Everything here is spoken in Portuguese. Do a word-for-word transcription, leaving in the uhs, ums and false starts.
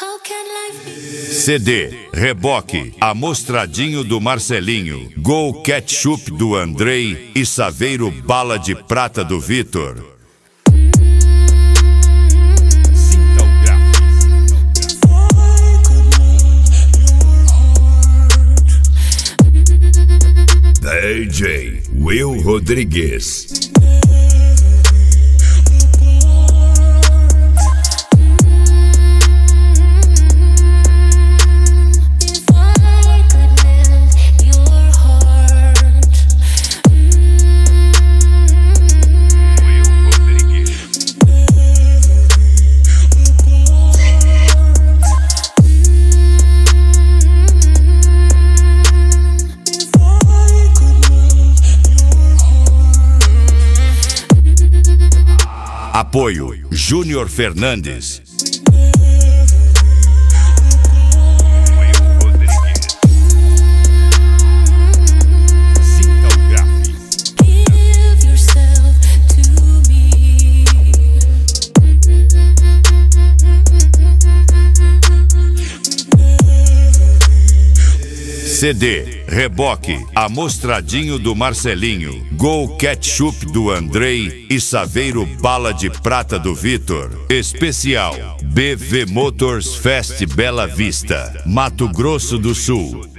C D, Reboque, Amostradinho do Marcelinho, Gol Ketchup do Andrei e Saveiro Bala de Prata do Vitor. D J Will Rodrigues. Apoio Júnior Fernandes. C D, Reboque, Amostradinho do Marcelinho, Gol Ketchup do Andrei e Saveiro Bala de Prata do Vitor. Especial B V Motors Fest Bela Vista, Mato Grosso do Sul.